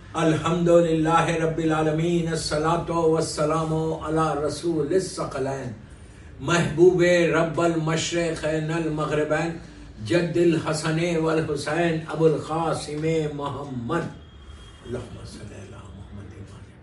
الحمدللہ رب العالمین، الصلاۃ والسلام علی رسول الثقلین، محبوب رب المشرقین المغربین، جد الحسن والحسین ابو القاسم محمد، اللہم صلی علی محمد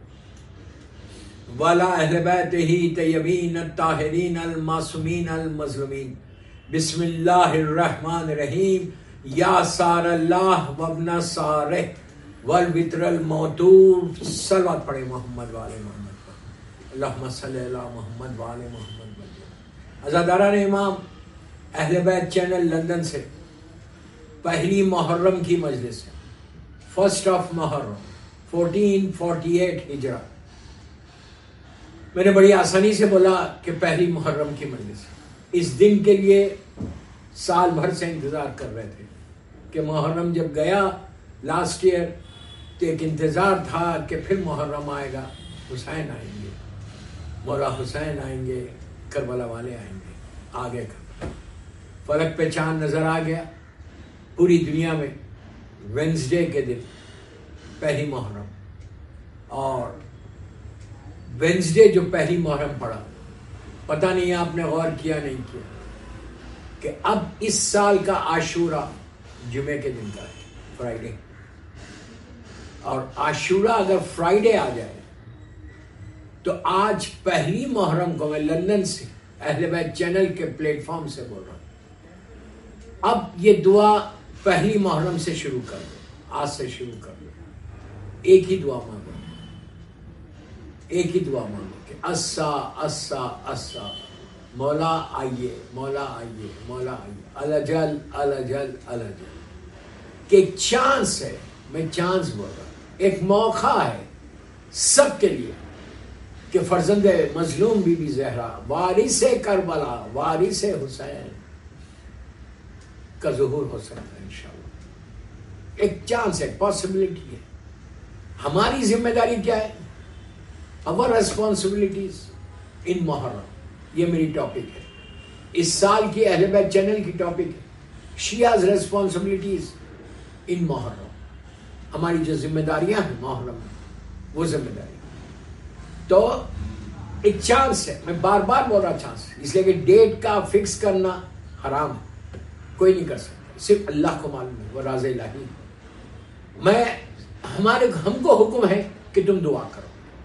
وعلی اہل بیتہ طیبین الطاہرین المعصومین المظلومین۔ بسم اللہ الرحمن الرحیم۔ یا سار اللہ وابن سارہ والوتر الموتور، صلوات پڑھے محمد والے محمد پر، اللہم صلی علی محمد والے محمد۔ عزاداران امام، اہل بیت چینل لندن سے پہلی محرم کی مجلس ہے، 1 محرم 1448 ہجرہ۔ میں نے بڑی آسانی سے بولا کہ پہلی محرم کی مجلس ہے۔ اس دن کے لیے سال بھر سے انتظار کر رہے تھے کہ محرم جب گیا لاسٹ ایئر تو ایک انتظار تھا کہ پھر محرم آئے گا، حسین آئیں گے، مولا حسین آئیں گے، کربلا والے آئیں گے، آگے کا فلک پہ چاند نظر آ گیا۔ پوری دنیا میں وینسڈے کے دن پہلی محرم، اور وینسڈے جو پہلی محرم پڑا، پتہ نہیں آپ نے غور کیا نہیں کیا کہ اب اس سال کا عاشورہ جمعے کے دن کا ہے، فرائیڈے، اور عاشورہ اگر فرائیڈے آ جائے تو آج پہلی محرم کو میں لندن سے اہل بیت چینل کے پلیٹ فارم سے بول رہا ہوں، اب یہ دعا پہلی محرم سے شروع کر دو، آج سے شروع کر دو۔ ایک ہی دعا مانگو، ایک ہی دعا مانگو کہ اسا اسا اسا، مولا آئیے، مولا آئیے، مولا آئیے، الجل الجل الجل، کہ ایک چانس ہے، میں چانس بول رہا ہوں، ایک موقع ہے سب کے لیے کہ فرزند مظلوم بی بی زہرا، وارث کربلا، وارث حسین کا ظہور ہو سکتا ہے انشاءاللہ۔ ایک چانس ہے، پاسبلٹی ہے۔ ہماری ذمہ داری کیا ہے؟ our responsibilities in محرم، یہ میری ٹاپک ہے، اس سال کی اہل بیت چینل کی ٹاپک ہے، شیعہ's responsibilities in محرم۔ ہماری جو ذمہ داریاں ہیں محرم میں، وہ ذمہ داری تو ایک چانس ہے، میں بار بار بول رہا چانس، اس لیے کہ ڈیٹ کا فکس کرنا حرام ہے، کوئی نہیں کر سکتا، صرف اللہ کو معلوم ہے، وہ راز الہی ہے۔ ہم کو حکم ہے کہ تم دعا کرو،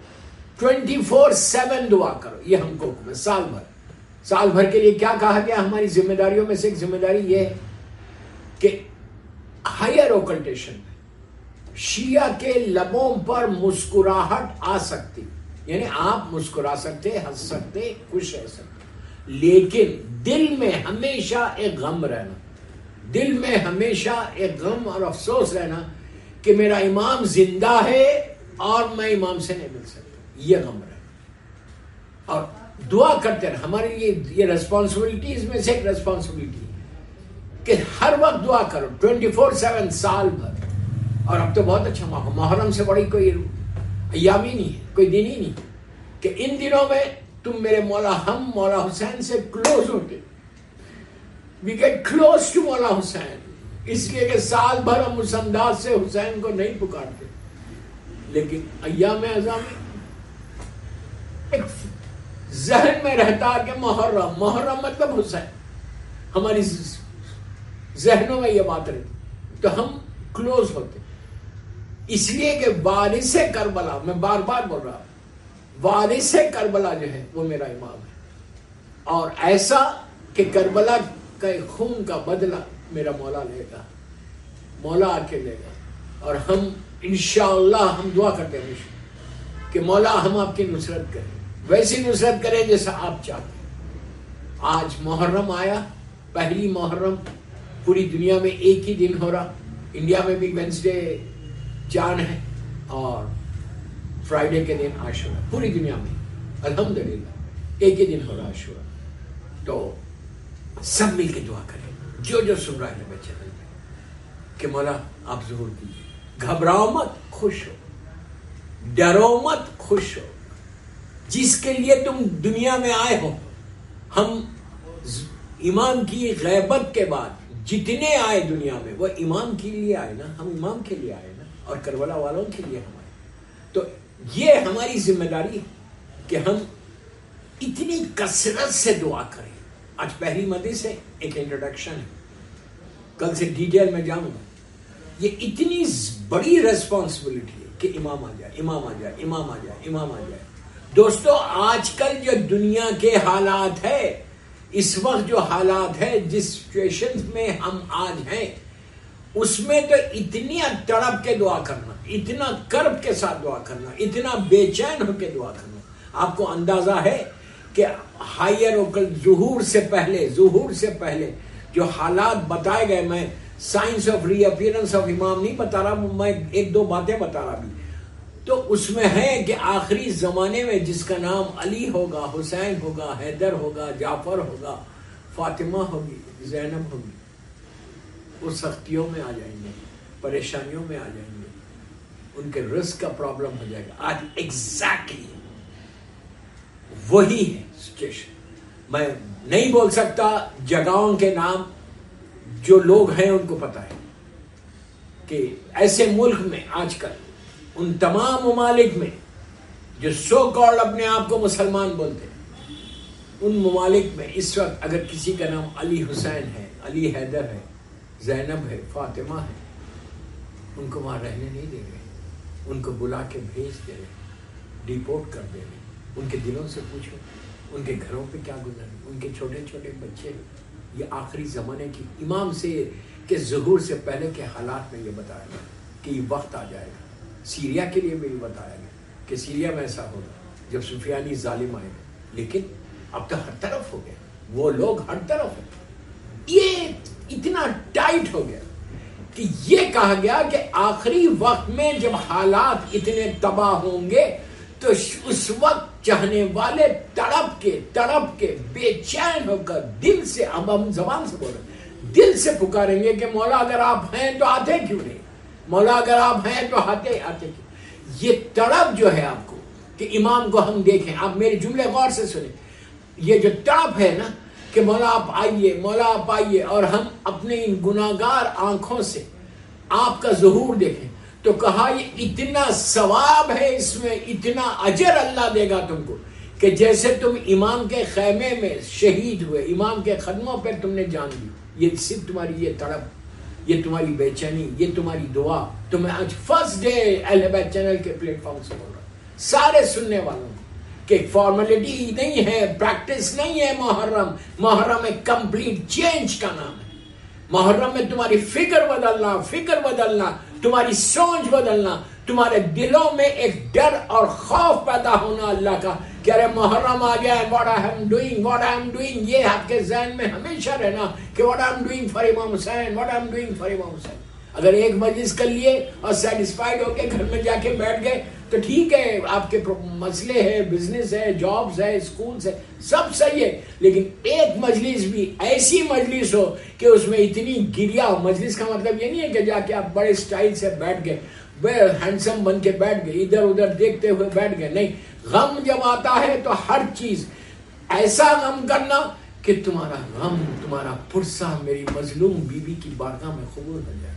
24/7 دعا کرو، یہ ہم کو حکم ہے، سال بھر کے لیے کیا کہا گیا؟ ہماری ذمہ داریوں میں سے ایک ذمہ داری یہ ہے کہ ہائر اوکلٹیشن میں شیعہ کے لبوں پر مسکراہٹ آ سکتی، یعنی آپ مسکرا سکتے، ہنس سکتے، خوش رہ سکتے، لیکن دل میں ہمیشہ ایک غم رہنا، دل میں ہمیشہ ایک غم اور افسوس رہنا کہ میرا امام زندہ ہے اور میں امام سے نہیں مل سکتا، یہ غم رہنا، اور دعا کرتے رہے۔ ہمارے لیے یہ ریسپانسبلٹیز میں سے ایک ریسپانسبلٹی ہے کہ ہر وقت دعا کرو، 24/7 سال بھر۔ اور اب تو بہت اچھا موقع، محرم سے بڑی کوئی ایام ہی نہیں ہے، کوئی دن ہی نہیں کہ ان دنوں میں تم میرے ہم مولا حسین سے کلوز ہوتے، وی گیٹ کلوز ٹو مولا حسین، اس لیے کہ سال بھر ہم اس انداز سے حسین کو نہیں پکارتے، لیکن ایام اعظم میں ایک ذہن میں رہتا کہ محرم مطلب حسین، ہماری ذہنوں میں یہ بات رہتی تو ہم کلوز ہوتے، اس لیے کہ وارث کربلا، میں بار بار بول رہا ہوں، وارث کربلا جو ہے وہ میرا امام ہے، اور ایسا کہ کربلا کا خون کا بدلہ میرا مولا لے گا، مولا آ کے لے گا، اور ہم انشاءاللہ ہم دعا کرتے ہیں کہ مولا ہم آپ کی نصرت کریں، ویسی نصرت کریں جیسا آپ چاہتے ہیں۔ آج محرم آیا، پہلی محرم، پوری دنیا میں ایک ہی دن ہو رہا، انڈیا میں بھی وینسڈے چاند ہے اور فرائیڈے کے دن عاشورہ، پوری دنیا میں الحمدللہ ایک ہی دن ہو رہا عاشورہ۔ تو سب مل کے دعا کریں، جو سن رہا ہے بچے دل میں، کہ مولا آپ ظہور کیجیے، گھبراؤ مت، خوش ہو، ڈرو مت، خوش ہو، جس کے لیے تم دنیا میں آئے ہو۔ ہم امام کی غیبت کے بعد جتنے آئے دنیا میں وہ امام کے لیے آئے نا، ہم امام کے لیے آئے نا، اور کربلا والوں کے لیے ہمارے. تو یہ ہماری ذمہ داری ہے کہ ہم اتنی کثرت سے دعا کریں. آج پہلی مجلس ہے, ایک انٹروڈکشن ہے, کل سے ڈیٹیل میں جاؤں گا. یہ اتنی بڑی ریسپانسبلٹی ہے کہ امام آ جائے, امام آ جائے, امام آ جائے, امام آ جائے. دوستو آج کل جو دنیا کے حالات ہے, اس وقت جو حالات ہے, جس سچویشن میں ہم آج ہیں, اس میں تو اتنی تڑپ کے دعا کرنا, اتنا کرب کے ساتھ دعا کرنا, اتنا بے چین ہو کے دعا کرنا. آپ کو اندازہ ہے کہ ہائر اوکل ظہور سے پہلے جو حالات بتائے گئے, میں signs of reappearance of امام نہیں بتا رہا, میں ایک دو باتیں بتا رہا بھی. تو اس میں ہے کہ آخری زمانے میں جس کا نام علی ہوگا, حسین ہوگا, حیدر ہوگا, جعفر ہوگا, فاطمہ ہوگی, زینب ہوگی, وہ سختیوں میں آ جائیں گے, پریشانیوں میں آ جائیں گے, ان کے رزق کا پرابلم ہو جائے گا. آج ایگزیکٹلی وہی ہے سچویشن. میں نہیں بول سکتا جگہوں کے نام, جو لوگ ہیں ان کو پتا ہے کہ ایسے ملک میں آج کل, ان تمام ممالک میں جو سو کالڈ اپنے آپ کو مسلمان بولتے ہیں, ان ممالک میں اس وقت اگر کسی کا نام علی حسین ہے, علی حیدر ہے, زینب ہے, فاطمہ ہے, ان کو وہاں رہنے نہیں دے رہے, ان کو بلا کے بھیج دے رہے, ڈیپورٹ کر دے رہے. ان کے دلوں سے پوچھو ان کے گھروں پہ کیا گزر, ان کے چھوٹے چھوٹے بچے. یہ آخری زمانے کی امام سے کے ظہور سے پہلے کے حالات میں یہ بتایا گیا کہ یہ وقت آ جائے گا. سیریا کے لیے بھی بتایا گیا کہ سیریا میں ایسا ہوگا جب سفیانی ظالم آئے گا. لیکن اب تو ہر طرف ہو گیا, وہ لوگ ہر طرف ہیں. یہ اتنا ٹائٹ ہو گیا کہ یہ کہا گیا کہ آخری وقت میں جب حالات اتنے تباہ ہوں گے تو اس وقت چاہنے والے تڑپ کے بے چین ہو کر دل سے, اب ہم زبان سے بول رہے ہیں, دل سے پکاریں گے کہ مولا اگر آپ ہیں تو آتے کیوں نہیں, مولا اگر آپ ہیں تو آتے کیوں. یہ تڑپ جو ہے آپ کو کہ امام کو ہم دیکھیں, آپ میرے جملے غور سے سنیں, یہ جو تڑپ ہے نا کہ مولا آپ آئیے, مولا آپ آئیے, اور ہم اپنے ان گناہگار آنکھوں سے آپ کا ظہور دیکھیں, تو کہا یہ اتنا ثواب ہے اس میں, اتنا اجر اللہ دے گا تم کو کہ جیسے تم امام کے خیمے میں شہید ہوئے, امام کے قدموں پہ تم نے جان دی. یہ صرف تمہاری یہ تڑپ, یہ تمہاری بے چینی, یہ تمہاری دعا. تو میں آج فرسٹ ڈے اہل بیت چینل کے پلیٹ فارم سے بول رہا ہوں سارے سننے والوں کو کہ فارمیلٹی نہیں ہے, پریکٹس نہیں ہے. محرم ایک کمپلیٹ چینج کا نام ہے. محرم میں تمہاری فکر بدلنا, تمہاری سوچ بدلنا, تمہارے دلوں میں ایک ڈر اور خوف پیدا ہونا اللہ کا کہ ارے محرم آ گیا ہے, what I am doing, یہ آپ کے ذہن میں ہمیشہ رہنا کہ what I am doing for امام حسین. اگر ایک مجلس کر لیے اور سیٹسفائیڈ ہو کے گھر میں جا کے بیٹھ گئے تو ٹھیک ہے, آپ کے مسئلے ہے, بزنس ہے, جابز ہے, اسکولز ہے, سب صحیح ہے. لیکن ایک مجلس بھی ایسی مجلس ہو کہ اس میں اتنی گریا ہو. مجلس کا مطلب یہ نہیں ہے کہ جا کے آپ بڑے سٹائل سے بیٹھ گئے, ہینڈسم بن کے بیٹھ گئے, ادھر ادھر دیکھتے ہوئے بیٹھ گئے. نہیں, غم جب آتا ہے تو ہر چیز ایسا غم کرنا کہ تمہارا غم, تمہارا پرسہ میری مظلوم بیوی کی بارگاہ میں قبول ہو جائے.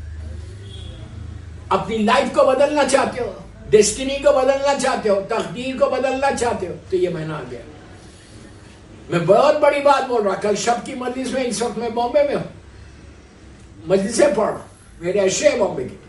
اپنی لائف کو بدلنا چاہتے ہو, ڈیسٹینی کو بدلنا چاہتے ہو, تقدیر کو بدلنا چاہتے ہو, تو یہ مہینہ آ گیا. میں بہت بڑی بات بول رہا. کل شب کی مجلس میں, اس وقت میں بامبے میں ہوں, مجلسیں پڑھ رہا, میرے اشے ہیں بامبے کے,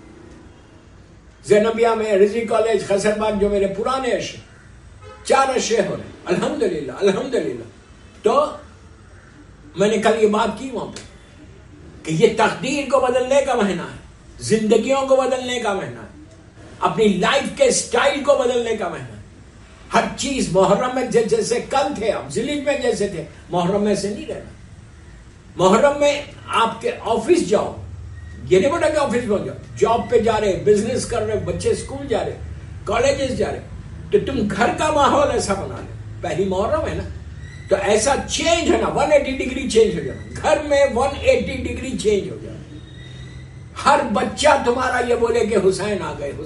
زینبیہ میں, رضی کالج, خسرباغ, جو میرے پرانے اشے, 4 اشے ہو رہے الحمدللہ. تو میں نے کل یہ بات کی وہاں پہ کہ یہ تقدیر کو بدلنے کا مہینہ ہے, زندگیوں کو بدلنے کا مہینہ ہے, اپنی لائف کے سٹائل کو بدلنے کا مہینہ ہے. ہر چیز محرم میں جیسے کل تھے, اب ذیل میں جیسے تھے, محرم میں سے نہیں رہنا. محرم میں آپ کے آفس جاؤ, یہ نہیں بولا کہ آفس پہنچ جاؤ, جاب پہ جا رہے, بزنس کر رہے, بچے اسکول جا رہے, کالجز جا رہے, تو تم گھر کا ماحول ایسا بنا لے. پہلی محرم ہے نا, تو ایسا چینج ہے نا, 180 ڈگری چینج ہو جانا. گھر میں 180 ڈگری چینج ہو جانا. ہر بچہ تمہارا یہ بولے کہ حسین آ گئے,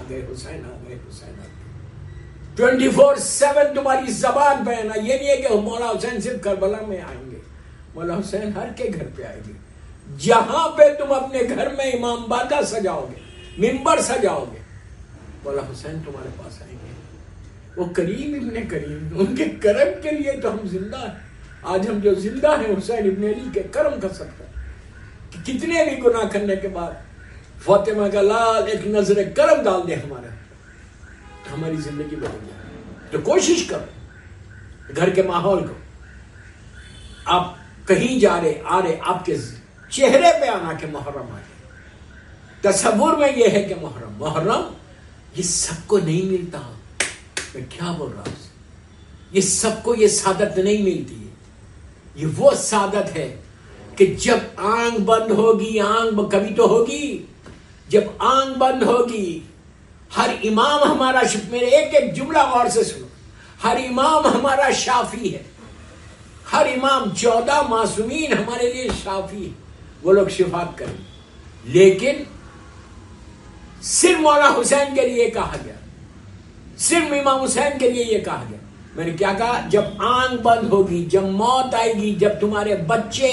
24/7 تمہاری زبان پہ ہے نا. یہ نہیں ہے کہ مولا حسین صرف کربلا میں آئیں گے, مولا حسین ہر کے گھر پہ آئیں گے. جہاں پہ تم اپنے گھر میں امام باقا سجاؤ گے, ممبر سجاؤ گے، مولا حسین تمہارے پاس آئیں گے. وہ کریم ابن کریم، ان کے کرم کے لیے تو ہم زندہ ہیں. آج ہم جو زندہ ہیں حسین ابن علی کے کرم کا صدقہ کہ کتنے بھی گناہ کرنے کے بعد فاطمہ کا لال ایک نظر کرم ڈال دے ہمارے تو ہماری زندگی بدل جائے. تو کوشش کرو گھر کے ماحول کو، آپ کہیں جا رہے آ رہے آپ کے چہرے پہ آنا کہ محرم آ جائے. تصور میں یہ ہے کہ محرم یہ سب کو نہیں ملتا. میں کیا بول رہا ہوں، یہ سب کو یہ سعادت نہیں ملتی ہے. یہ وہ سعادت ہے کہ جب آنکھ بند ہوگی، آنکھ کبھی تو ہوگی، جب آنکھ بند ہوگی ہر امام ہمارا میرے ایک ایک جملہ غور سے سنو، ہر امام ہمارا شافی ہے. ہر امام 14 معصومین ہمارے لیے شافی ہے، وہ لوگ شفاعت کریں. لیکن صرف مولا حسین کے لیے کہا گیا، صرف امام حسین کے لیے یہ کہا گیا. میں نے کیا کہا؟ جب آنکھ بند ہوگی، جب موت آئے گی، جب تمہارے بچے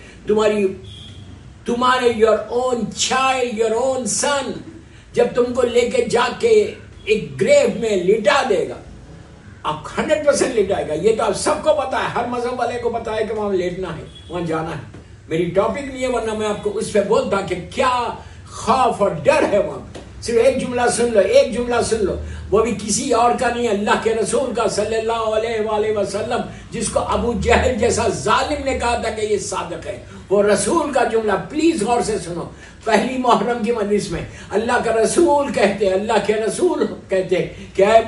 تمہارے your own child, your own son, جب تم کو لے کے جا کے ایک گریو میں لٹا دے گا، آپ 100% لٹائے گا. یہ تو آپ سب کو پتا ہے، ہر مذہب والے کو پتا ہے کہ وہاں لیٹنا ہے، وہاں جانا ہے. میری ٹاپک نہیں ہے، ورنہ میں آپ کو اس پہ بولتا کہ کیا خوف اور ڈر ہے وہاں. صرف ایک جملہ سن لو، ایک جملہ سن لو، وہ بھی کسی اور کا نہیں، اللہ کے رسول کا صلی اللہ علیہ وآلہ وسلم، جس کو ابو جہل جیسا ظالم نے کہا تھا کہ یہ صادق ہے. وہ رسول کا جملہ پلیز غور سے سنو. پہلی محرم کی مجلس میں اللہ کا رسول کہتے، اللہ کے رسول کہتے کہ اے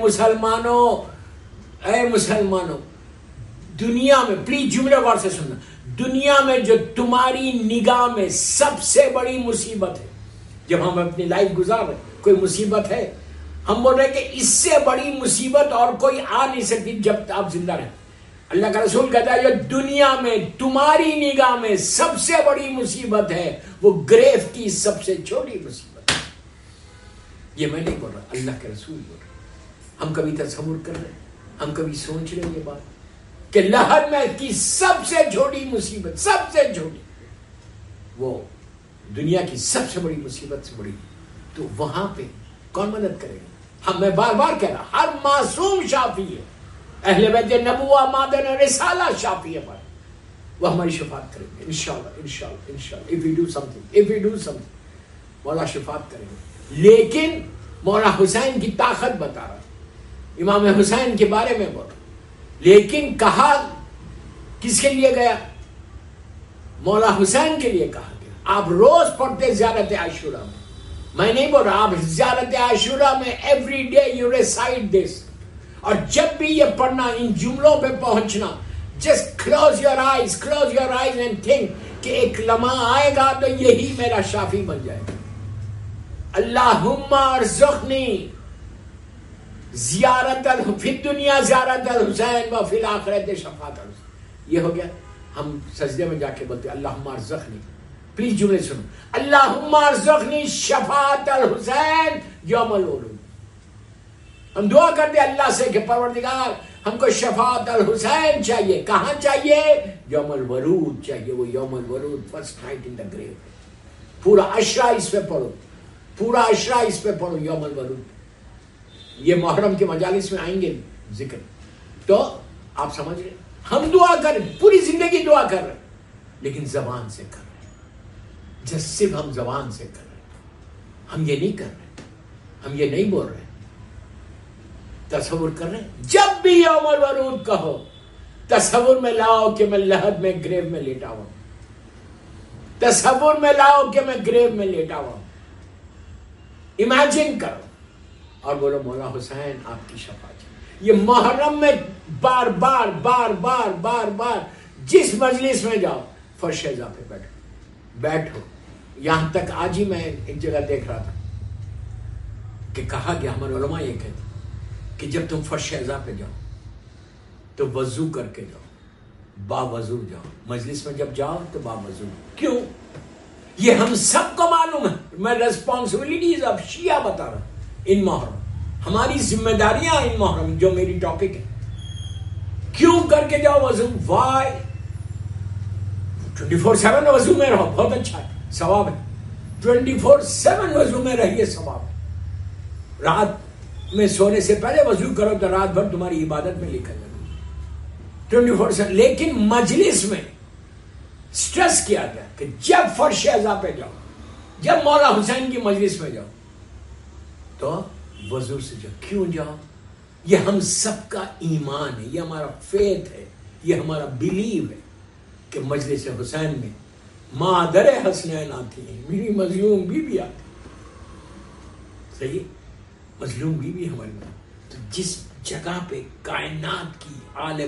مسلمانوں، دنیا میں، پلیز جملے غور سے سننا، دنیا میں جو تمہاری نگاہ میں سب سے بڑی مصیبت ہے، جب ہم اپنی لائف گزار رہے کوئی مصیبت ہے، ہم بول رہے کہ اس سے بڑی مصیبت اور کوئی آ نہیں سکتی جب آپ زندہ رہیں. اللہ کا رسول کہتا ہے جو دنیا میں تمہاری نگاہ میں سب سے بڑی مصیبت ہے وہ گریف کی سب سے چھوٹی مصیبت ہے. یہ میں نہیں بول رہا، اللہ کے رسول بول رہا. ہم کبھی تصور کر رہے ہیں، ہم کبھی سوچ رہے ہیں یہ بات کہ لحد میں کی سب سے چھوٹی مصیبت، سب سے چھوٹی، وہ دنیا کی سب سے بڑی مصیبت سے بڑی، تو وہاں پہ کون مدد کرے گا؟ میں بار بار کہہ رہا، ہر معصوم شافی ہے، اہل بیت نبوہ مادن رسالہ شافی ہے، وہ ہماری شفاعت کریں گے انشاءاللہ. if we do something مولا شفاعت کریں گے. لیکن مولا حسین کی طاقت بتا رہا، امام حسین کے بارے میں بول رہا. لیکن کہا کس کے لیے گیا؟ مولا حسین کے لیے کہا گیا. آپ روز پڑھتے زیارت عاشورہ میں نہیں بول رہا، آپ زیارت عاشورہ میں every day you recite this. اور جب بھی یہ پڑھنا، ان جملوں پہ پہنچنا، just close your eyes and think کہ ایک لمحہ آئے گا تو یہی میرا شافی بن جائے گا. اللہم ارزقنی زیارت فی الدنیا زیارت الحسین و فی الآخرت شفاعت الحسین. یہ ہو گیا. ہم سجدے میں جا کے بولتے اللہم ارزقنی، پلیز جملے سنو، اللہم ارزقنی شفاعت الحسین یوم الورود. ہم دعا کرتے اللہ سے کہ پروردگار ہم کو شفاعت الحسین چاہیے. کہاں چاہیے؟ یوم الورود چاہیے. وہ یوم الورود، فرسٹ نائٹ ان دا گریو. پورا عشرہ اس پہ پڑھو، پورا عشرہ اس پہ پڑھو یوم الورود. یہ محرم کے مجالس میں آئیں گے ذکر، تو آپ سمجھ رہے ہم دعا کر پوری زندگی دعا کر رہے، لیکن زبان سے کر رہے، جس صرف ہم زبان سے کر رہے. ہم یہ نہیں کر رہے، ہم یہ نہیں بول رہے، تصور کر رہے ہیں. جب بھی یوم الورود کہو تصور میں لاؤ کہ میں لحد میں گریو میں لیٹا ہوا، تصور میں لاؤ کہ میں گریو میں لیٹا ہوا. امیجن کرو اور بولو مولا حسین آپ کی شفاعت. یہ محرم میں بار بار بار بار بار بار جس مجلس میں جاؤ فرش اعزاں پہ بیٹھو. یہاں تک آج ہی میں ایک جگہ دیکھ رہا تھا کہ کہا گیا، ہمارے علماء یہ کہتے کہ جب تم فرش اعزاں پہ جاؤ تو وضو کر کے جاؤ، با وضو جاؤ. مجلس میں جب جاؤ تو با وضو. کیوں؟ یہ ہم سب کو معلوم ہے. میں ریسپانسبلٹیز اب شیعہ بتا رہا ہوں. ان محرم ہماری ذمہ داریاں، ان محرم جو میری ٹاپک ہے، کیوں کر کے جاؤ وضو؟ وائی 24/7 وضو میں رہو، بہت اچھا ہے، ثواب ہے. 24/7 وضو میں رہیے ثواب. رات میں سونے سے پہلے وضو کرو تو رات بھر تمہاری عبادت میں نکل جائے 24/7. لیکن مجلس میں سٹریس کیا گیا کہ جب فرش اعضاء پہ جاؤ، جب مولا حسین کی مجلس میں جاؤ تو وضو سے جاؤ. کیوں جاؤ؟ یہ ہم سب کا ایمان ہے، یہ ہمارا فیتھ ہے، یہ ہمارا بلیو ہے کہ مجلس حسین میں مادر حسنین آتی ہیں، میری مظلوم بیوی آتی ہے. صحیح، مظلوم بیوی ہماری ماں. تو جس جگہ پہ کائنات کی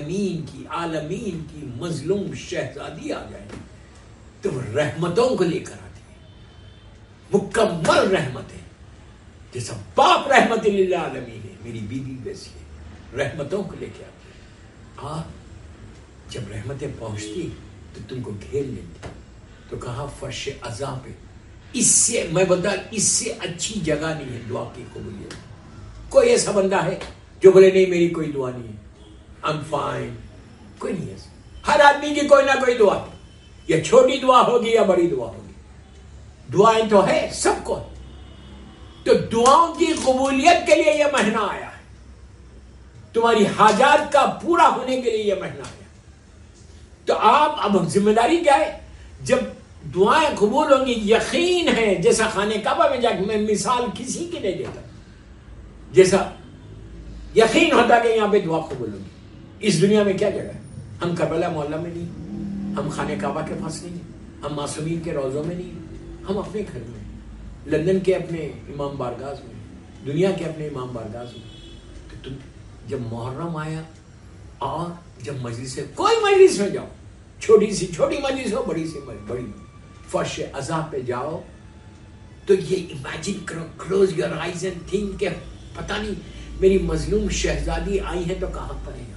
عالمین کی مظلوم شہزادی آ جائے تو وہ رحمتوں کو لے کر آتی ہے، مکمل رحمتیں. جیسا باپ رحمت للعالمین ہے، میری بیوی ویسی ہے، رحمتوں کو لے کے آتی ہے. اور جب رحمتیں پہنچتی تو تم کو گھیر لیتی. تو کہا فرش اعضاء پہ، اس سے میں بتا، اس سے اچھی جگہ نہیں ہے دعا کی قبولیت. کوئی ایسا بندہ ہے جو بولے نہیں میری کوئی دعا نہیں ہے، I'm fine؟ کوئی نہیں ایسا. ہر آدمی کی کوئی نہ کوئی دعا، یا چھوٹی دعا ہوگی یا بڑی دعا ہوگی. دعائیں تو ہے سب کو. تو دعاؤں کی قبولیت کے لیے یہ مہینہ آیا ہے، تمہاری حاجات کا پورا ہونے کے لیے یہ مہینہ آیا. تو آپ اب ذمہ داری کیا ہے؟ جب دعائیں قبول ہوں گی، یقین ہے، جیسا خانہ کعبہ میں جا کے میں مثال کسی کی نہیں دیتا، جیسا یقین ہوتا کہ یہاں پہ دعا قبول ہوگی. اس دنیا میں کیا جگہ ہے؟ ہم کربلا محلہ میں نہیں، ہم خانہ کعبہ کے پاس نہیں ہیں، ہم معصومین کے روضوں میں نہیں ہیں، ہم اپنے گھر میں، لندن کے اپنے امام بارگاہ میں، دنیا کے اپنے امام بارگاہ میں. تو تم جب محرم آیا اور جب مجلس سے کوئی مجلس میں جاؤ، چھوٹی سی چھوٹی مجلس ہو، بڑی سی بڑی، فرش اعضاء پہ جاؤ تو یہ امیجن کرو، close your eyes and think کہ پتہ نہیں میری مظلوم شہزادی آئی ہے تو کہاں پر ہے.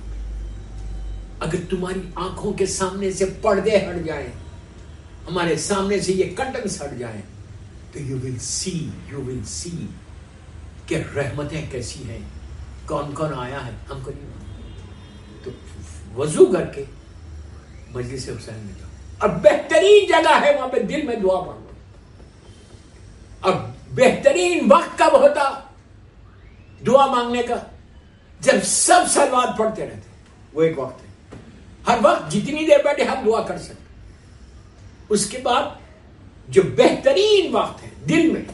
اگر تمہاری آنکھوں کے سامنے سے پردے ہٹ جائیں، ہمارے سامنے سے یہ کرٹنس ہٹ جائیں تو یو ول سی کہ رحمتیں کیسی ہیں، کون کون آیا ہے. ہم کو نہیں معلوم. تو وضو کر کے مجلس حسین میں جاؤ، اور بہترین جگہ ہے وہاں پہ دل میں دعا پڑھو. اور بہترین وقت کب ہوتا دعا مانگنے کا؟ جب سب صلوات پڑھتے رہتے. وہ ایک وقت ہے، ہر وقت جتنی دیر بیٹھے ہم دعا کر سکتے. اس کے بعد جو بہترین وقت ہے دل میں،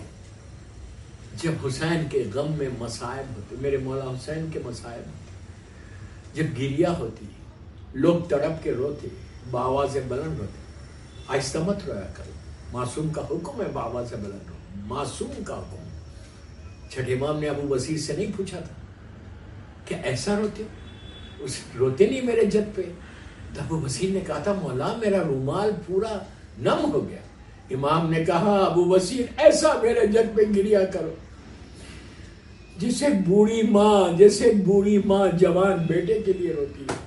جب حسین کے غم میں مصائب ہوتے، میرے مولا حسین کے مصائب ہوتے، جب گریہ ہوتی، لوگ تڑپ کے روتے، بآواز بلند ہوتے. آہستہ مت رویا کرو، معصوم کا حکم ہے بآواز بلند رو، معصوم کا حکم. چھٹے امام نے ابو بصیر سے نہیں پوچھا تھا کہ ایسا روتے ہو؟ اس روتے نہیں میرے جد پہ. تو ابو بصیر نے کہا تھا مولا میرا رومال پورا نم ہو گیا. امام نے کہا ابو بصیر ایسا میرے جد پہ گریا کرو جیسے بوڑھی ماں جوان بیٹے کے لیے روتی ہے.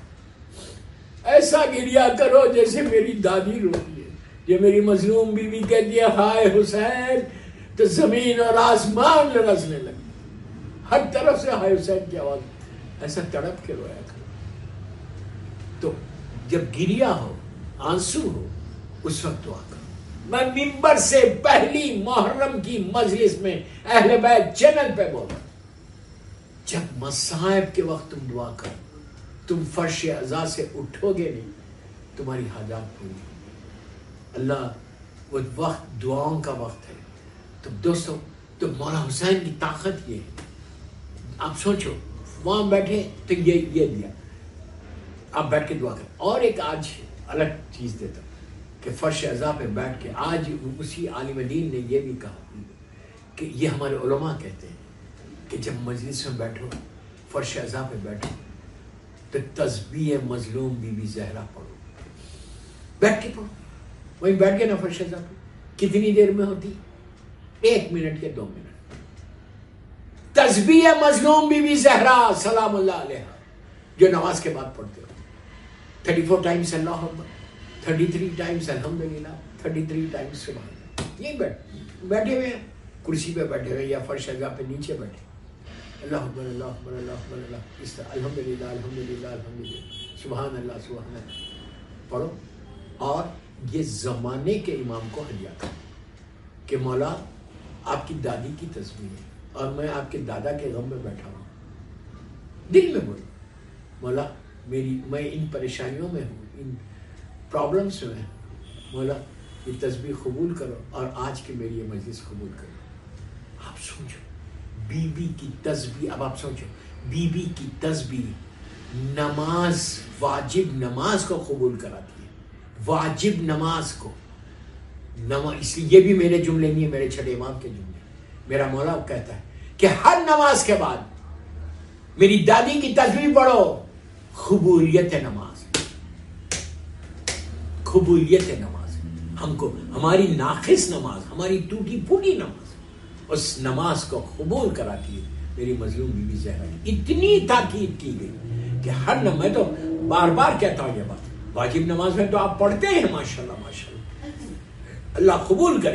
ایسا گریا کرو جیسے میری دادی روتی ہے. یہ میری مظلوم بیوی کہتی ہے ہائے حسین تو زمین اور آسمان لرزنے لگے، ہر طرف سے ہائے حسین کی آواز. ایسا تڑپ کے رویا کرو. تو جب گریا ہو، آنسو ہو، اس وقت دعا کرو. میں ممبر سے پہلی محرم کی مجلس میں اہل بیت چینل پہ بولا، جب مصائب کے وقت تم دعا کرو، تم فرش اعضاء سے اٹھو گے نہیں، تمہاری حاجات پوری ہوں گی. اللہ وہ وقت دعاؤں کا وقت ہے. تو دوستو، تو مولا حسین کی طاقت یہ ہے. آپ سوچو وہاں بیٹھے تو یہ دیا، آپ بیٹھ کے دعا کریں. اور ایک آج الگ چیز دیتا ہوں کہ فرش اعضاء پہ بیٹھ کے، آج اسی عالم دین نے یہ بھی کہا کہ یہ ہمارے علماء کہتے ہیں کہ جب مجلس میں بیٹھو، فرش اعضاء پہ بیٹھو تو تسبیح مظلوم بی بی زہرا پڑھو. بیٹھ کے پڑھو، وہیں بیٹھ کے نا فرش اعضاء پہ. کتنی دیر میں ہوتی؟ 1 منٹ کے 2 منٹ. تسبیح مظلوم بی بی زہرا سلام اللہ علیہ جو نماز کے بعد پڑھتے ہو. 34 ٹائمز اللہ اکبر، 33 ٹائمز الحمدللہ، 33 ٹائمز سبحان اللہ. یہ بیٹھے ہوئے ہیں، کرسی پہ بیٹھے ہوئے یا فرش اعضاء پہ نیچے بیٹھے، اللہ اکبر اللہ اکبر اللہ اکبر اللہ، اس طرح الحمدللہ الحمدللہ الحمدللہ سبحان اللہ پڑھو. اور یہ زمانے کے امام کو ہدیہ کرو کہ مولا آپ کی دادی کی تسبیح ہے اور میں آپ کے دادا کے غم میں بیٹھا ہوں. دل میں بولو مولا میں ان پریشانیوں میں ہوں, ان پرابلمس میں ہوں, مولا یہ تسبیح قبول کرو اور آج کی میری یہ مجلس قبول کرو. آپ سوچو بی بی کی تسبیح. اب آپ سوچو بی بی کی تسبیح نماز, واجب نماز کو قبول کراتی ہے, واجب نماز کو. اس لیے یہ بھی میرے جملے نہیں ہے, میرے چھٹے امام کے جملے. میرا مولا کہتا ہے کہ ہر نماز کے بعد میری دادی کی تسبیح پڑھو, قبولیت نماز, قبولیت نماز. ہم کو ہماری ناقص نماز, ہماری ٹوٹی پھوٹی نماز, اس نماز کو قبول کراتی ہے میری مظلوم بی بی زہرا. اتنی تاکید کی گئی کہ ہر میں تو بار بار کہتا ہوں یہ بات, واجب نماز میں تو آپ پڑھتے ہیں ماشاءاللہ ماشاءاللہ, اللہ قبول کرے.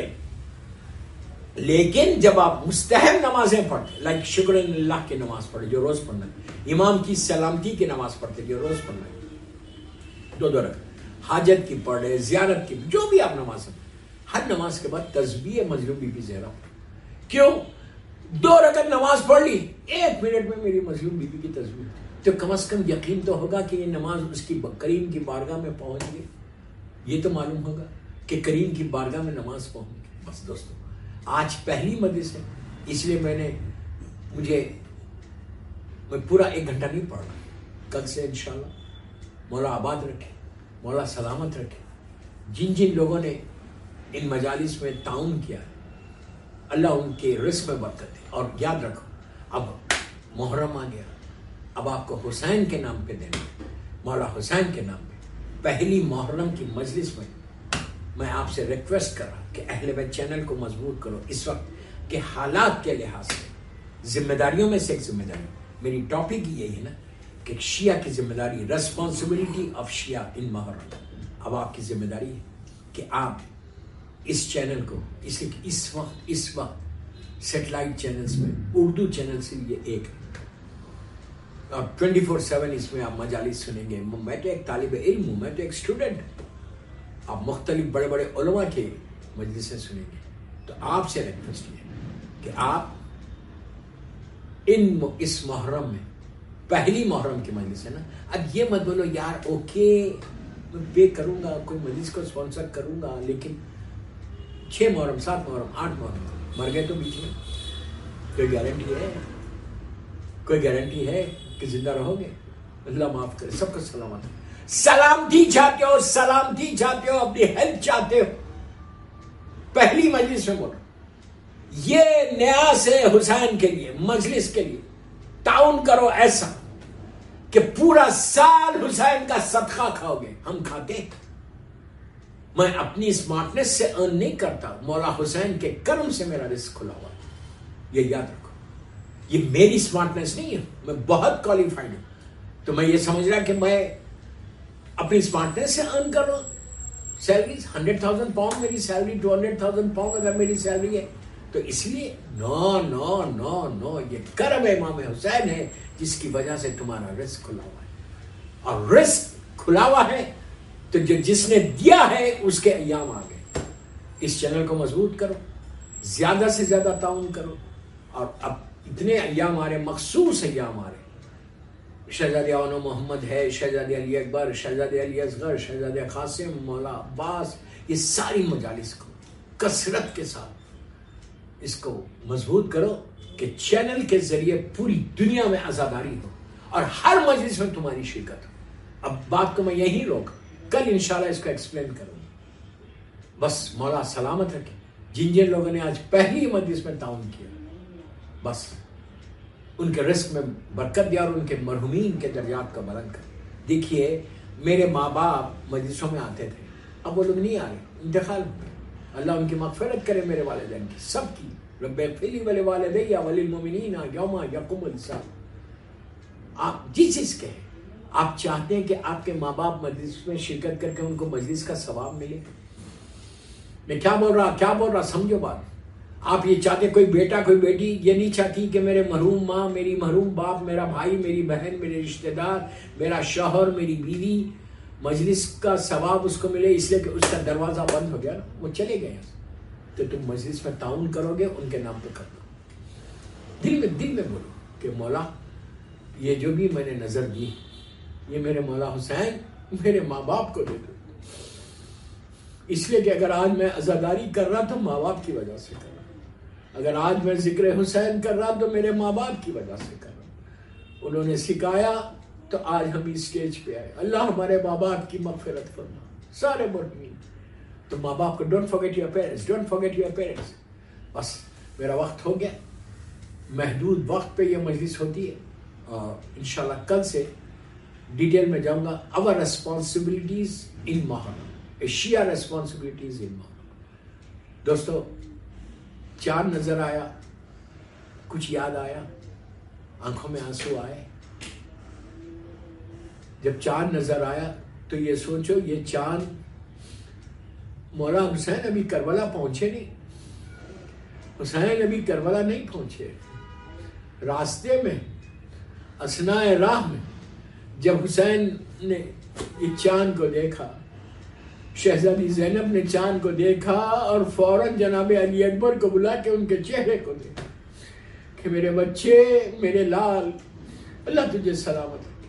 لیکن جب آپ مستحب نمازیں پڑھتے, لائک شکر اللہ کی نماز پڑھے جو روز پڑھنا ہے, امام کی سلامتی کی نماز پڑھتے جو روز پڑھنا ہے, 2 رکعت حاجت کی پڑھے, زیارت کی, جو بھی آپ نماز پڑھیں, ہر نماز کے بعد تسبیح مظلوم بی بی زہرا. کیوں؟ 2 رکعت نماز پڑھ لی, 1 منٹ میں میری مظلوم بی بی کی تسبیح, تو کم از کم یقین تو ہوگا کہ یہ نماز اس کی کریم کی بارگاہ میں پہنچ گئی. یہ تو معلوم ہوگا کہ کریم کی بارگاہ میں نماز پہنچ گئی. بس دوستو آج پہلی مجلس ہے, اس لیے میں پورا 1 گھنٹہ نہیں پڑھ رہا. کل سے انشاءاللہ مولا آباد رکھے, مولا سلامت رکھے. جن لوگوں نے ان مجالس میں تعاون کیا ہے, اللہ ان کے رزق میں برکت دے. اور یاد رکھو اب محرم آ گیا, اب آپ کو حسین کے نام پہ دینا, مولا حسین کے نام پہ. پہلی محرم کی مجلس میں آپ سے ریکویسٹ کر رہا کہ اہل بیت چینل کو مضبوط کرو. اس وقت کے حالات کے لحاظ سے ذمہ داریوں میں سے ایک ذمہ داری, میری ٹاپک یہی ہے نا کہ شیعہ کی ذمہ داری, ریسپانسبلٹی آف شیعہ ان محرم. اب آپ کی ذمہ داری ہے کہ آپ اس چینل کو, اس وقت سیٹلائٹ چینلز میں اردو چینل سے یہ ایک, اور 24/7 اس میں آپ مجالس سنیں گے. میں تو ایک طالب علم ہوں, میں تو ایک اسٹوڈنٹ ہوں. آپ مختلف بڑے بڑے علماء کے مجلسیں سنیں گے. تو آپ سے ریکویسٹ یہ کہ آپ اس محرم میں, پہلی محرم کی مجلس ہے نا, اب یہ مت بولو یار اوکے میں پے کروں گا, کوئی مجلس کو اسپانسر کروں گا, لیکن 6 محرم 7 محرم 8 محرم مر گئے تو بیچ میں کوئی گارنٹی ہے؟ کوئی گارنٹی ہے کہ زندہ رہو گے؟ اللہ معاف کرے سب کو سلامت. سلامتی چاہتے ہو, سلامتی چاہتے ہو, اپنی ہیلپ چاہتے ہو, پہلی مجلس میں بولو یہ نیاز ہے حسین کے لیے, مجلس کے لیے تعاون کرو ایسا کہ پورا سال حسین کا صدقہ کھاؤ گے. ہم کھاتے ہیں, میں اپنی اسمارٹنس سے ارن نہیں کرتا, مولا حسین کے کرم سے میرا رزق کھلا ہوا ہے. یہ یاد رکھو, یہ میری اسمارٹنس نہیں ہے, میں بہت کوالیفائڈ ہوں. تو میں یہ سمجھ رہا کہ میں اپنی اسمارٹنس سے ارن کر رہا ہوں. سیلریز 100,000 پاؤنڈ میری سیلری, 200,000 پاؤنڈ اگر میری سیلری ہے تو اس لیے نو نو نو نو, یہ کرم امام حسین ہے جس کی وجہ سے تمہارا رزق کھلا ہوا ہے. اور رزق کھلا ہوا ہے تو جس نے دیا ہے اس کے ایام آ گئے. اس چینل کو مضبوط کرو, زیادہ سے زیادہ تعاون کرو. اور اب اتنے ایام آ رہے, مخصوص ایام آ رہے, شہزادی اونو محمد ہے, شہزادی علی اکبر, شہزادی علی اصغر, شہزادی قاسم, مولا عباس, یہ ساری مجالس کو کثرت کے ساتھ اس کو مضبوط کرو کہ چینل کے ذریعے پوری دنیا میں عزاداری ہو اور ہر مجلس میں تمہاری شرکت ہو. اب بات کو میں یہیں روکا, کل انشاءاللہ اس کو ایکسپلین کروں گا. بس مولا سلامت رکھے جن لوگوں نے آج پہلی مجلس میں تعاون کیا, بس ان کے رزق میں برکت دیا اور ان کے مرحومین کے درجات کا بلند کر. دیکھیے میرے ماں باپ مجلسوں میں آتے تھے, اب وہ لوگ نہیں آ رہے, انتقال ہو گئے. اللہ ان کی مغفرت کرے میرے والدین کی, سب کی. رب اغفر لی ولوالدی وللمؤمنین یوم یقوم الحساب. آپ جس چیز کے ہیں, آپ چاہتے ہیں کہ آپ کے ماں باپ مجلس میں شرکت کر کے ان کو مجلس کا ثواب ملے. میں کیا بول رہا سمجھو بات. آپ یہ چاہتے, کوئی بیٹا کوئی بیٹی یہ نہیں چاہتی کہ میرے مرحوم ماں, میری مرحوم باپ, میرا بھائی, میری بہن, میرے رشتہ دار, میرا شوہر, میری بیوی مجلس کا ثواب اس کو ملے, اس لیے کہ اس کا دروازہ بند ہو گیا نا, وہ چلے گئے. تو تم مجلس میں تعاون کرو گے ان کے نام پہ کر دو. دل میں بولو کہ مولا یہ جو بھی میں نے نظر دی یہ میرے مولا حسین میرے ماں باپ کو دے دو. اس لیے کہ اگر آج میں عزاداری کر رہا تو ماں باپ کی وجہ سے کر رہا، اگر آج میں ذکر حسین کر رہا تو میرے ماں باپ کی وجہ سے کر رہا. انہوں نے سکھایا تو آج ہم اس سٹیج پہ آئے. اللہ ہمارے ماں باپ کی مغفرت فرما، سارے مرحومین. تو ماں باپ کو don't forget your parents, don't forget your parents. بس میرا وقت ہو گیا، محدود وقت پہ یہ مجلس ہوتی ہے اور انشاءاللہ کل سے ڈیٹیل میں جاؤں گا. our responsibilities in Muharram, Shia responsibilities in محرم. دوستو چاند نظر آیا، کچھ یاد آیا، آنکھوں میں آنسو آئے. جب چاند نظر آیا تو یہ سوچو یہ چاند مولا حسین ابھی کربلا پہنچے نہیں، حسین ابھی کربلا نہیں پہنچے. راستے میں اثناء راہ میں جب حسین نے یہ چاند کو دیکھا، شہزادی زینب نے چاند کو دیکھا اور فوراً جناب علی اکبر کو بلا کے ان کے چہرے کو دیکھا کہ میرے بچے، میرے لال، اللہ تجھے سلامت رکھے.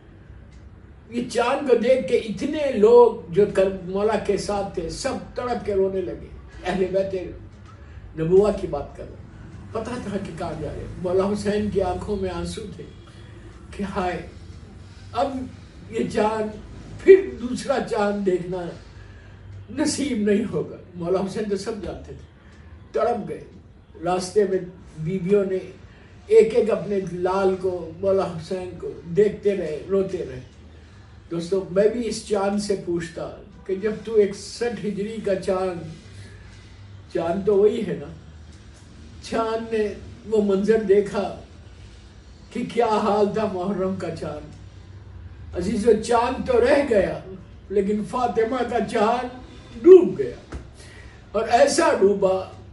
یہ چاند کو دیکھ کے اتنے لوگ جو مولا کے ساتھ تھے سب تڑپ کے رونے لگے. اہل بیت نبوہ کی بات کر رہے، پتہ تھا کہ کہاں جا رہے. مولا حسین کی آنکھوں میں آنسو تھے کہ ہائے اب یہ چاند پھر دوسرا چاند دیکھنا نصیب نہیں ہوگا. مولا حسین تو سب جانتے تھے، تڑپ گئے. راستے میں بیویوں نے ایک ایک اپنے لال کو، مولا حسین کو دیکھتے رہے، روتے رہے. دوستو میں بھی اس چاند سے پوچھتا کہ جب تو 61 ہجری کا چاند تو وہی ہے نا، چاند نے وہ منظر دیکھا کہ کیا حال تھا محرم کا چاند. عزیزو چاند تو رہ گیا لیکن فاطمہ کا چاند ڈوب گیا، اور ایسا ڈوبا،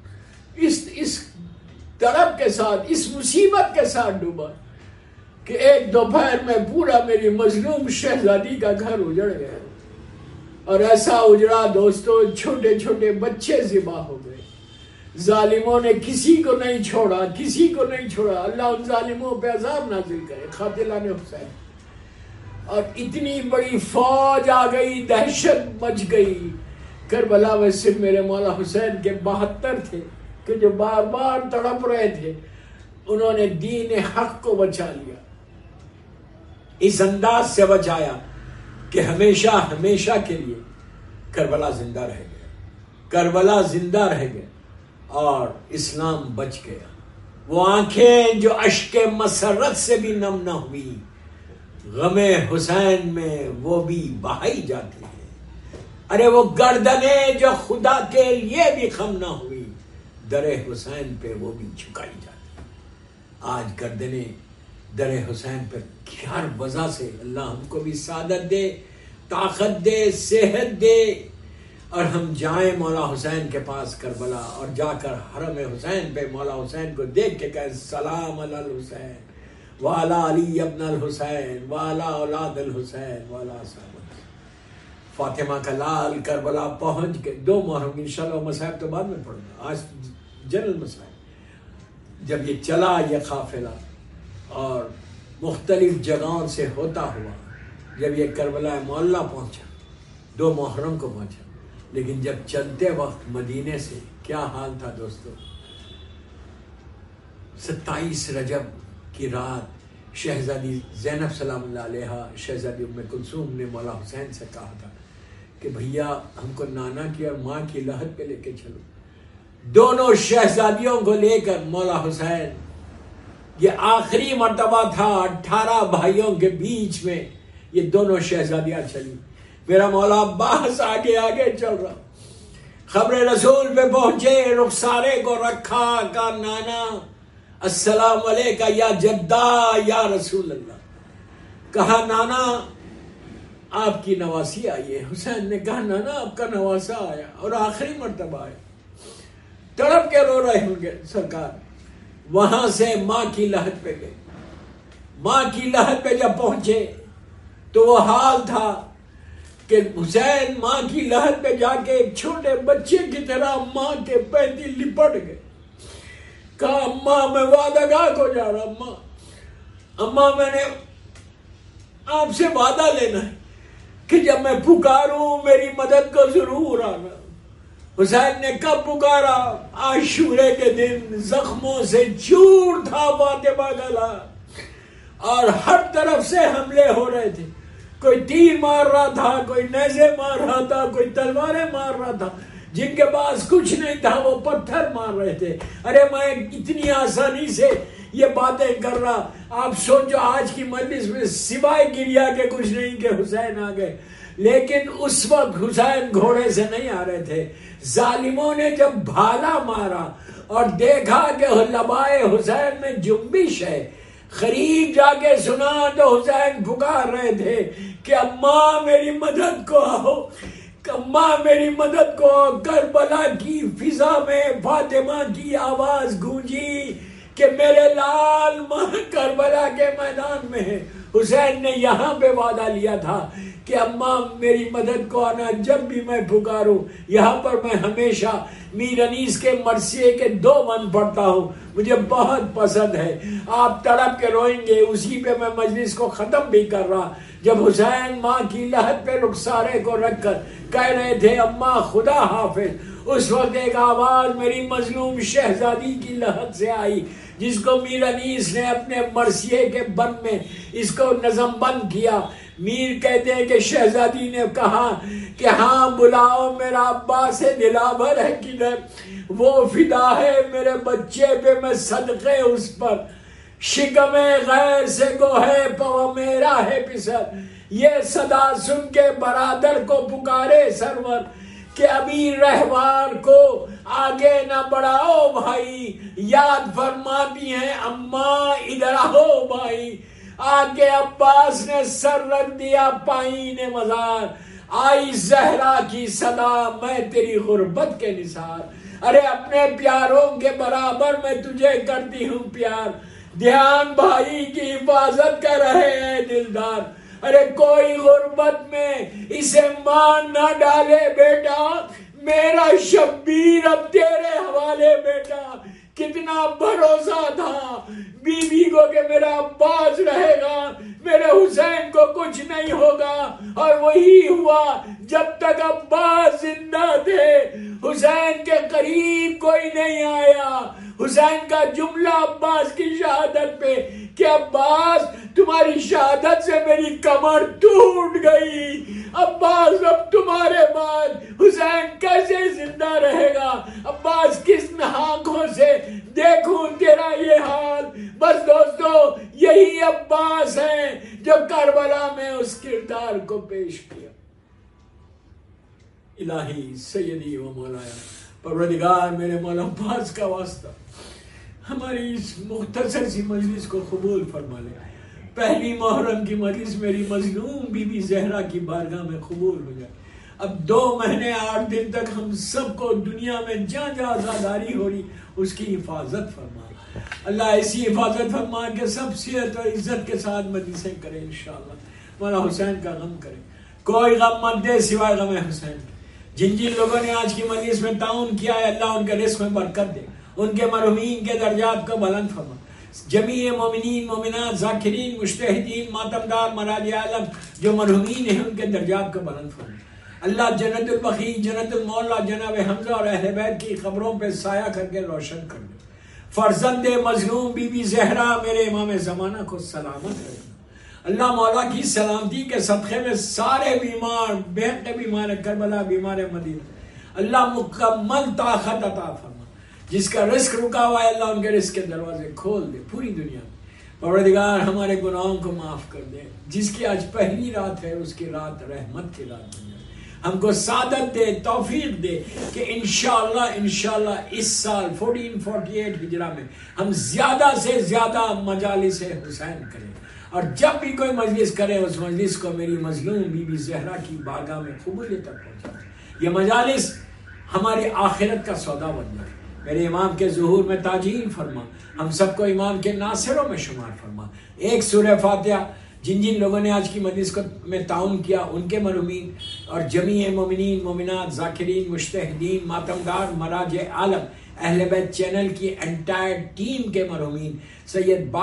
اس طرف کے ساتھ، اس مصیبت کے ساتھ ڈوبا کہ ایک دوپہر میں پورا میری مظلوم شہزادی کا گھر اجڑ گیا. اور ایسا اجڑا دوستو چھوٹے چھوٹے بچے ذبح ہو گئے. ظالموں نے کسی کو نہیں چھوڑا، کسی کو نہیں چھوڑا. اللہ ان ظالموں پہ عذاب نازل کرے. قاتلان حسین. اور اتنی بڑی فوج آ گئی، دہشت مچ گئی. کربلا میں صرف میرے مولا حسین کے 72 تھے کہ جو بار بار تڑپ رہے تھے. انہوں نے دین حق کو بچا لیا، اس انداز سے بچایا کہ ہمیشہ ہمیشہ کے لیے کربلا زندہ رہ گیا، کربلا زندہ رہ گیا اور اسلام بچ گیا. وہ آنکھیں جو اشک مسرت سے بھی نم نہ ہوئی، غم حسین میں وہ بھی بہائی جاتی ہے. ارے وہ گردنیں جو خدا کے لیے بھی خم نہ ہوئی، در حسین پہ وہ بھی جھکائی جاتی. آج گردنیں در حسین پر ہر وجہ سے اللہ ہم کو بھی سعادت دے، طاقت دے، صحت دے، اور ہم جائیں مولا حسین کے پاس کربلا، اور جا کر حرم حسین پہ مولا حسین کو دیکھ کے کہیں سلام علی الحسین وعلی علی ابن الحسین وعلی اولاد الحسین وعلی صحابہ. فاطمہ کا لال کربلا پہنچ کے 2 محرم، انشاءاللہ مصائب تو بعد میں پڑھوں گا، آج جنرل مصائب. جب یہ چلا یہ قافلہ اور مختلف جگہوں سے ہوتا ہوا جب یہ کربلا معلیٰ پہنچا، 2 محرم کو پہنچا، لیکن جب چلتے وقت مدینے سے کیا حال تھا دوستو. 27 رجب کی رات شہزادی زینب سلام اللہ علیہا، شہزادی ام کلثوم نے مولا حسین سے کہا تھا کہ بھیا ہم کو نانا کی اور ماں کی لحد پہ لے کے چلو. دونوں شہزادیوں کو لے کر مولا حسین، یہ آخری مرتبہ تھا 18 بھائیوں کے بیچ میں یہ دونوں شہزادیاں چلی. میرا مولا عباس آگے آگے چل رہا، خبر رسول پہ پہنچے، رخسارے کو رکھا، کہا نانا السلام علیکہ یا جدہ یا رسول اللہ. کہا نانا آپ کی نواسی آئی ہے. حسین نے کہا نانا آپ کا نواسا آیا، اور آخری مرتبہ آیا. تڑپ کے رو رہے ہوں گے سرکار. وہاں سے ماں کی لحد پہ گئے. ماں کی لحد پہ جب پہنچے تو وہ حال تھا کہ حسین ماں کی لحد پہ جا کے ایک چھوٹے بچے کی طرح ماں کے پینتی لپٹ گئے. کہا اماں میں وعدہ گاہ کو جا رہا، اماں میں نے آپ سے وعدہ لینا ہے کہ جب میں پکاروں میری مدد کو ضرور آنا. حسین نے کب پکارا؟ عاشورے کے دن. زخموں سے چور تھا فاطمہ گلا اور ہر طرف سے حملے ہو رہے تھے. کوئی تیر مار رہا تھا، کوئی نیزے مار رہا تھا، کوئی تلواریں مار رہا تھا. جن کے پاس کچھ نہیں تھا وہ پتھر مار رہے تھے. ارے میں اتنی آسانی سے یہ باتیں کر رہا، آپ سوچو آج کی مجلس میں سوائے گریا کے کچھ نہیں کہ حسین آ گئے. لیکن اس وقت حسین گھوڑے سے نہیں آ رہے تھے. ظالموں نے جب بھالا مارا اور دیکھا کہ لبائے حسین میں جنبش ہے، قریب جا کے سنا تو حسین پکار رہے تھے کہ اماں میری مدد کو آؤ، اماں میری مدد کو آؤ. کربلا کی فضا میں فاطمہ کی آواز گونجی کہ میرے لال ماں کربلا کے میدان میں ہے. حسین نے یہاں پہ وعدہ لیا تھا کہ اماں میری مدد کو آنا جب بھی میں پکاروں. یہاں پر میں ہمیشہ میر انیس کے مرثیے کے 2 من پڑھتا ہوں، مجھے بہت پسند ہے. آپ تڑپ کے روئیں گے. اسی پہ میں مجلس کو ختم بھی کر رہا جب حسین ماں کی لحد پہ رخسارے کو رکھ کر کہہ رہے تھے اماں خدا حافظ. اس وقت ایک آواز میری مظلوم شہزادی کی لحد سے آئی جس کو میر انیس نے اپنے مرثیے کے بند میں اس کو نظم بند کیا. میر کہتے ہیں کہ شہزادی نے کہا کہ ہاں بلاؤ میرا عباس دلاور ہے کدھر، وہ فدا ہے میرے بچے پہ میں صدقے اس پر، شکم غیر سے گو ہے پو میرا ہے پسر. یہ صدا سن کے برادر کو پکارے سرور کہ ابھی رہوار کو آگے نہ بڑھاؤ بھائی، یاد فرماتی ہیں اماں ادھر آؤ بھائی. آگے عباس نے سر رکھ دیا پائین مزار، آئی زہرا کی صدا میں تیری غربت کے نثار. ارے اپنے پیاروں کے برابر میں تجھے کرتی ہوں پیار، دھیان بھائی کی حفاظت کر رہے ہیں دلدار. ارے کوئی غربت میں اسے مان نہ ڈالے بیٹا، میرا شبیر اب تیرے حوالے بیٹا. کتنا بھروسہ تھا بیوی کو کہ میرا عباس رہے گا، میرے حسین کو کچھ نہیں ہوگا، اور وہی ہوا. جب تک عباس زندہ تھے حسین کے قریب کوئی نہیں آیا. حسین کا جملہ عباس کی شہادت پہ کہ عباس تمہاری شہادت سے میری کمر ٹوٹ گئی، عباس اب تمہارے بعد حسین کیسے زندہ رہے گا، عباس کس آنکھوں سے دیکھوں تیرا یہ حال. بس دوستو یہی عباس ہے جو کربلا میں اس کردار کو پیش کیا. الہی سیدی و مولایا پروردگار میرے مولا عباس کا واسطہ ہماری اس مختصر سی مجلس کو قبول فرما لے. پہلی محرم کی مجلس میری مظلوم بی بی زہرا کی بارگاہ میں قبول ہو جائے. اب 2 مہینے 8 دن تک ہم سب کو دنیا میں جہاں جہاں آزاداری ہو رہی اس کی حفاظت فرما. اللہ ایسی حفاظت فرما کہ سب صحت اور عزت کے ساتھ مجلسیں کریں انشاءاللہ. مولا حسین کا غم کریں، کوئی غم مت دے سوائے غم حسین. جن لوگوں نے آج کی مجلس میں تعاون کیا ہے اللہ ان کے رزق میں برکت دے، ان کے مرحومین کے درجات کو بلند فرما. جمیع مومنین مومنات ذاکرین مجتہدین ماتمدار مراجع عالم جو مرحومین ہیں ان کے درجات کو بلند فرما. اللہ جنت البقیع جنت المولا جناب حمزہ اور اہل بیت کی قبروں پہ سایہ کر کے روشن کر دے. فرزند مظلوم بی بی زہرا میرے امام زمانہ کو سلامت رکھنا. اللہ مولا کی سلامتی کے صدقے میں سارے بیمار، بہت بیمار کربلا، بیمار مدینہ، اللہ مکمل طاقت عطا فرما. جس کا رزق رکا ہوا ہے اللہ ان کے رزق کے دروازے کھول دے پوری دنیا میں. پروردگار ہمارے گناہوں کو معاف کر دے. جس کی آج پہلی رات ہے اس کی رات رحمت کی رات بن جائے. ہم کو سعادت دے، توفیق دے کہ انشاءاللہ اس سال 1448 ہجرہ میں ہم زیادہ سے زیادہ مجالس حسین کریں، اور جب بھی کوئی مجلس کرے اس مجلس کو میری مظلوم بی بی زہرا کی بارگاہ میں قبولیت تک پہنچا. یہ مجالس ہماری آخرت کا سودا بن جائے. میرے امام کے ظہور میں تعجیل فرما، ہم سب کو امام کے ناصروں میں شمار فرما. ایک سورہ فاتحہ جن جن لوگوں نے آج کی مجلس میں تعاون کیا ان کے مرحومین، اور جمیع مومنین مومنات ذاکرین مجتہدین ماتمدار مراجع عالم اہل بیت چینل کی انٹائر ٹیم کے مرحومین، سید